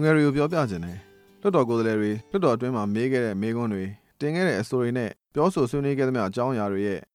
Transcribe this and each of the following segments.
ငယ်တွေကိုပြောပြခြင်းနဲ့လွှတ်တော်ကိုယ်စားလှယ်တွေလွှတ်တော်အတွင်းမှာမေးခဲ့တဲ့မေးခွန်းတွေတင်ခဲ့တဲ့အဆိုတွေနဲ့ပြောဆိုဆွေးနွေးခဲ့သမျှအကြောင်းအရာတွေရဲ့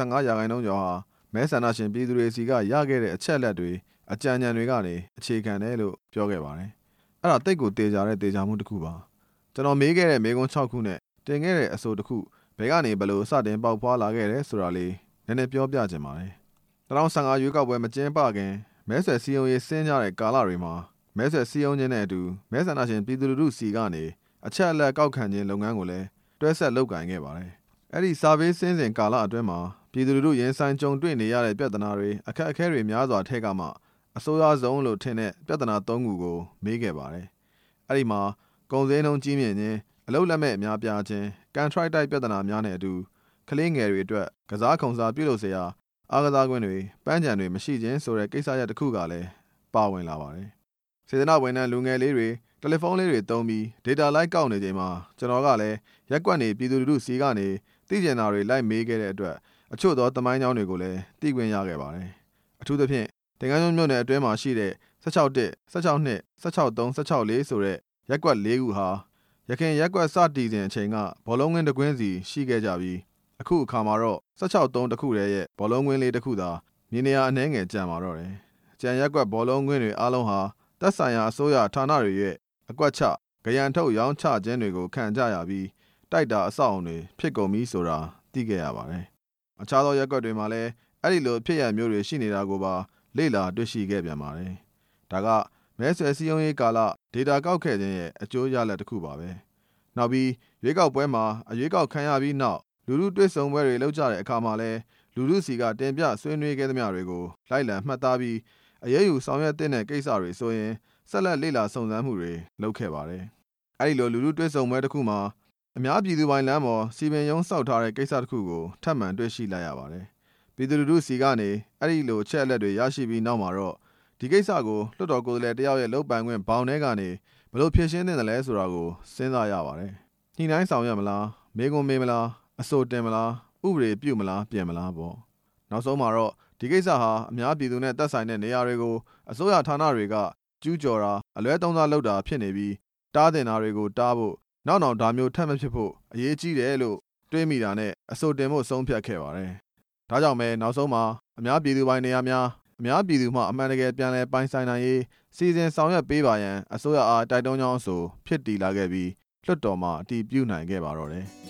85%ကျော်ဟာမဲဆန္ဒရှင်ပြည်သူတွေစီကရခဲ့တဲ့အချက်လက်တွေအကြံဉာဏ်တွေကနေအခြေခံတယ်လို့ပြောခဲ့ပါတယ်။အဲ့ဒါတိတ်ကိုတေချာတဲ့တေချာမှုတစ်ခုပါ။ကျွန်တော်မေးခဲ့တဲ့မေးခွန်း6ခုနဲ့တင်ခဲ့တဲ့အဆိုတစ်ခုဘယ်ကနေဘယ်လိုစတင်ပေါက်ဖွာလာခဲ့တယ်ဆိုတာလေးနည်းနည်းပြောပြခြင်းပါတယ်။2015ရွေးကောက်ပွဲမကျင်းပခင်မဲဆွယ်စည်းရုံးရေးဆင်းကြတဲ့ကာလတွေမှာမဲဆွယ်စည်းရုံးခြင်းနဲ့အတူမဲဆန္ဒရှင်ပြည်သူလူထုစီကနေအချက်အလက်ကောက်ခံခြင်းလုပ်ငန်းကိုလည်းတွဲဆက်လုပ်ကိုင်ခဲ့ပါတယ်။အဲ့ဒီစာပေးစင်းစဉ်ကာလအတွင်းမှာပြည်သူလူထုရင်ဆိုင်ကြုံတွေ့နေရတဲ့ပြဿနာတွေအခက်အခဲတွေများစွာထဲကမှအစိုးရဆုံးလို့ထင်တဲ့ပြဿနာ၃ခုကိုမေးခဲ့ပါတယ်။အဲ့ဒီမှာကုန်စည်နှုန်းကြီးမြင့်ခြင်းအလုပ်လက်မဲ့အများပြားခြင်းကန်ထရိုက်တိုက်ပြဿနာများနဲ့အတူကလေးငယ်တွေအတွက်ကစားခုံစားပြုလုပ်เสียအားကစားကွင်းတွေပန်းခြံတွေမရှိခြင်းဆိုတဲ့ကိစ္စရပ်တစ်ခုကလည်းပါဝင်လာပါတယ်။စေတနာဝန်ထမ်းလူငယ်လေးတွေတယ်လီဖုန်းလေးတွေသုံးပြီး data လိုက်ကောက်နေချိန်မှာကျွန်တော်ကလည်းရက်ကွက်နေပြည်သူလူထုစီကနေသိကျင်တာတွေလိုက်မေးခဲ့တဲ့အတွက်အချို့သောသမိုင်းကြောင်းတွေကိုလည်းသိခွင့်ရခဲ့ပါတယ်။အထူးသဖြင့်တင်ကန်းကျွန်းမြို့နယ်အတွင်းမှာရှိတဲ့16-1 16-2 16-3 16-4ဆိုတဲ့ရက်ကွက်၄ခုဟာရခင်ရက်ကွက်စတည်စဉ်အချိန်ကဘောလုံးကွင်းတစ်ကွင်းစီရှိခဲ့ကြပြီးအခုအခါမှာတော့16-3တစ်ခုတည်းရဲ့ဘောလုံးကွင်းလေးတစ်ခုသာမြေနေရာအနှဲငယ်ကျန်ပါတော့တယ်။ကျန်ရက်ကွက်ဘောလုံးကွင်းတွေအားလုံးဟာသက်ဆိုင်ရာအစိုးရဌာနတွေရဲ့အကွက်ချ၊ကြံထုတ်ရောင်းချခြင်းတွေကိုခံကြရပြီးတိုက်တာအဆောက်အုံတွေဖြစ်ကုန်ပြီဆိုတာသိခဲ့ရပါတယ်။အခြားသောရက်ကွက်တွေမှာလည်းအဲ့ဒီလိုဖြစ်ရမျိုးတွေရှိနေတာကိုပါလေ့လာတွေ့ရှိခဲ့ပြန်ပါတယ်။ဒါကမဲဆွယ်စည်းရုံးရေးကာလဒေတာကောက်ခဲ့ခြင်းရဲ့အကျိုးရလဒ်တစ်ခုပါပဲ။နောက်ပြီးရွေးကောက်ပွဲမှာအရွေးကောက်ခံရပြီးနောက်လူထုတွေ့ဆုံပွဲတွေလုပ်ကြတဲ့အခါမှာလည်းလူထုစီကတင်ပြဆွေးနွေးခဲ့သမျှတွေကိုလိုက်လံမှတ်သားပြီးအရေးယူဆောင်ရွက်တဲ့ကိစ္စတွေဆိုရင်ဆက်လက်လေ့လာစုံစမ်းမှုတွေလုပ်ခဲ့ပါတယ်။အဲဒီလိုလူထုတွေ့ဆုံပွဲတစ်ခုမှာအများပြည်သူပိုင်လမ်းပေါ်စီပင်ရုံးစောက်ထားတဲ့ကိစ္စတစ်ခုကိုထပ်မံတွေ့ရှိလိုက်ရပါတယ်။ပြည်သူလူထုစီကနေအဲဒီလိုအချက်အလက်တွေရရှိပြီးနောက်မှာတော့ဒီကိစ္စကိုလွှတ်တော်ကိုယ်စားလှယ်တယောက်ရဲ့လုပ်ပိုင်ခွင့်ဘောင်ထဲကနေဘယ်လိုဖြေရှင်းသင့်တယ်လဲဆိုတာကိုစဉ်းစားရပါတယ်။ညှိနှိုင်းဆောင်ရွက်မလား၊မေးခွန်းမေးမလား၊အဆိုတင်မလား၊ဥပဒေပြုမလား၊ပြင်မလားပေါ့။နောက်ဆုံးမှာတော့ဒီကိစ္စဟာအများပြည်သူနဲ့သက်ဆိုင်တဲ့နေရာတွေကိုအစိုးရဌာနတွေကကျူးကျော်တာအလွဲသုံးစားလုပ်တာဖြစ်နေပြီးတားတင်တာတွေကိုတားဖို့နောက်ဒါမျိုးထပ်မဖြစ်ဖို့အရေးကြီးတယ်လို့တွေးမိတာနဲ့အဆိုတင်ဖို့ဆုံးဖြတ်ခဲ့ပါတယ်။ဒါကြောင့်ပဲနောက်ဆုံးမှာအများပြည်သူပိုင်နေရာများအများပြည်သူမှအမှန်တကယ်ပြန်လည်ပိုင်ဆိုင်နိုင်ရေးစီစဉ်ဆောင်ရွက်ပေးပါရန်အစိုးရအားတိုက်တွန်းကြောင်းဆိုဖြစ်တည်လာခဲ့ပြီးလွှတ်တော်မှာအတည်ပြုနိုင်ခဲ့ပါတော့တယ်။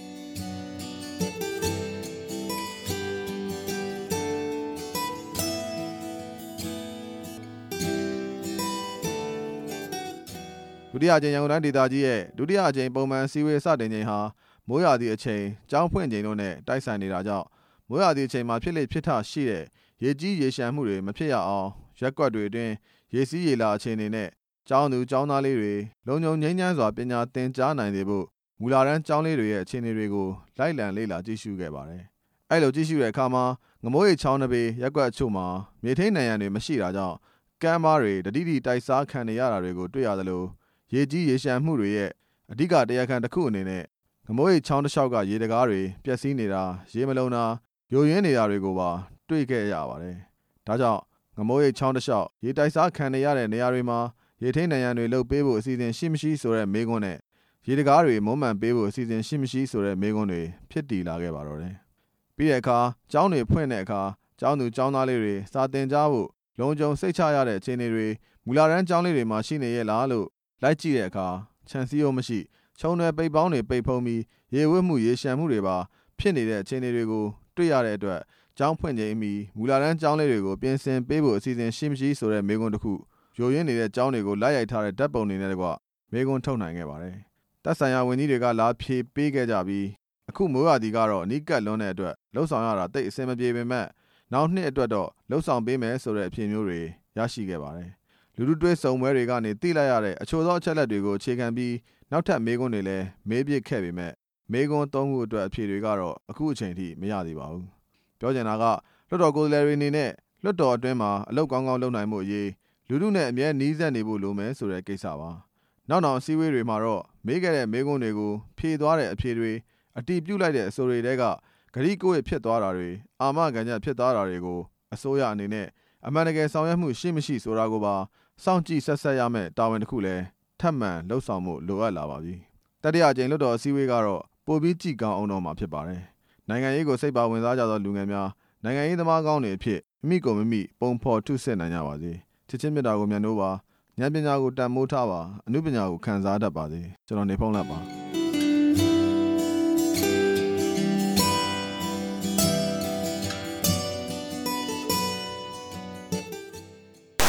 ဒုတိယအကြိမ်ရန်ကုန်တိုင်းဒေသကြီးရဲ့ဒုတိယအကြိမ်ပုံမှန်စည်းဝေးစတင်ချိန်ဟာမိုးရာသီအချိန်ကျောင်းဖွင့်ချိန်တို့နဲ့တိုက်ဆိုင်နေတာကြောင့်မိုးရာသီအချိန်မှာဖြစ်လေဖြစ်ထရှိတဲ့ရေကြီးရေရှမ်းမှုတွေမဖြစ်ရအောင်ရက်ကွက်တွေအတွင်းရေစီးရေလာအခြေအနေနဲ့ကျောင်းသူကျောင်းသားလေးတွေလုံခြုံငြိမ်းချမ်းစွာပညာသင်ကြားနိုင်စေဖို့မူလာတန်းကျောင်းလေးတွေရဲ့အခြေအနေတွေကိုလိုက်လံလေ့လာကြည့်ရှုခဲ့ပါတယ်။အဲ့လိုကြည့်ရှုတဲ့အခါမှာငမိုးရိပ်ချောင်းတစ်ပေရက်ကွက်အချို့မှာမြေထိန်နံရံတွေမရှိတာကြောင့်ကမ်းပါးတွေတတိတိတိုက်စားခံနေရတာတွေကိုတွေ့ရသလိုရေကြီးရေရှမ်းမှုတွေရဲ့အဓိကတရားခံတစ်ခုအနေနဲ့ငမိုးရိပ်ချောင်းတစ်လျှောက်ကရေတကားတွေပျက်စီးနေတာရေမလုံတာယိုယွင်းနေတာတွေကိုပါတွေ့ခဲ့ရပါတယ်။ဒါကြောင့်ငမိုးရိပ်ချောင်းတစ်လျှောက်ရေတိုက်စားခံနေရတဲ့နေရာတွေမှာရေထိန်နံရံတွေလုပ်ပေးဖို့အစီအစဉ်ရှိမရှိဆိုတဲ့မေးခွန်းနဲ့ရေတကားတွေမုံမှန်ပေးဖို့အစီအစဉ်ရှိမရှိဆိုတဲ့မေးခွန်းတွေဖြစ်တည်လာခဲ့ပါတော့တယ်။ပြီးတဲ့အခါကျောင်းတွေဖွင့်တဲ့အခါကျောင်းသူကျောင်းသားလေးတွေစာသင်ကြားဖို့လုံခြုံစိတ်ချရတဲ့အခြေအနေတွေမူလာတန်းကျောင်းလေးတွေမှာရှိနေရဲ့လားလို့လိုက်ကြည့်တဲ့အခါခြံစည်းရိုးမရှိခြုံနယ်ပိတ်ပေါင်းတွေပိတ်ဖုံးပြီးရေဝတ်မှုရေရှမ်းမှုတွေပါဖြစ်နေတဲ့အခြေအနေတွေကိုတွေ့ရတဲ့အတွက်ကျောင်းဖွင့်ချိန်အမီမူလာတန်းကျောင်းလေးတွေကိုပြင်ဆင်ပေးဖို့အစီအစဉ်ရှိမရှိဆိုတဲ့မေးခွန်းတစ်ခုယိုရင်းနေတဲ့ကျောင်းတွေကိုလိုက်ရိုက်ထားတဲ့ဓာတ်ပုံတွေနဲ့တကွမေးခွန်းထုတ်နိုင်ခဲ့ပါတယ်။သက်ဆိုင်ရာဝန်ကြီးတွေကလာဖြေပေးခဲ့ကြပြီးအခုမိုးရာသီကတော့အနီးကပ်လွန်းတဲ့အတွက်လှုပ်ဆောင်ရတာတိတ်အဆင်မပြေပေမဲ့နောက်နှစ်အတွက်တော့လှုပ်ဆောင်ပေးမယ်ဆိုတဲ့အဖြေမျိုးတွေရရှိခဲ့ပါတယ်။လူထုတွေ့ဆုံပွဲတွေကနေသိလိုက်ရတဲ့အချို့သောအချက်လက်တွေကိုအခြေခံပြီးနောက်ထပ်မေးခွန်းတွေလည်းမေးပြစ်ခဲ့ပေမဲ့မေးခွန်း၃ခုအတွက်အဖြေတွေကတော့အခုအချိန်ထိမရသေးပါဘူး။ပြောချင်တာကလွှတ်တော်ကိုယ်စားလှယ်တွေအနေနဲ့လွှတ်တော်အတွင်းမှာအလုပ်ကောင်းကောင်းလုပ်နိုင်မှုအရေးလူထုနဲ့အမြဲနှီးစပ်နေဖို့လိုမယ်ဆိုတဲ့ကိစ္စပါ။နောက်အစည်းအဝေးတွေမှာတော့မေးခဲ့တဲ့မေးခွန်းတွေကိုဖြေသွားတဲ့အဖြေတွေအတည်ပြုလိုက်တဲ့အဆိုတွေတဲကဂရိကိုယ်ဖြစ်သွားတာတွေအာမခံချက်ဖြစ်သွားတာတွေကိုအစိုးရအနေနဲ့အမှန်တကယ်ဆောင်ရွက်မှုရှိမရှိဆိုတာကိုပါစောင့်ကြည့်ဆက်ဆက်ရမယ့်တာဝန်တစ်ခုလည်းထထပ်မံလှုပ်ဆောင်မှုလိုအပ်လာပါပြီတတိယအကြိမ်လွှတ်တော်အစည်းအဝေးကတော့ပိုပြီးကြည်ကောင်းအောင်တော့မှာဖြစ်ပါတယ်နိုင်ငံရေးကိုစိတ်ပါဝင်စားကြသောလူငယ်များနိုင်ငံရေးသမားကောင်းတွေအဖြစ်မိကိုမိမိပုံဖော်ထုစစ်နိုင်ကြပါစေချစ်ချင်းမြတ်တာကိုမြတ်နိုးပါဉာဏ်ပညာကိုတန်မိုးထားပါအနုပညာကိုခံစားတတ်ပါစေကျွန်တော်နေဖုံးလတ်ပါ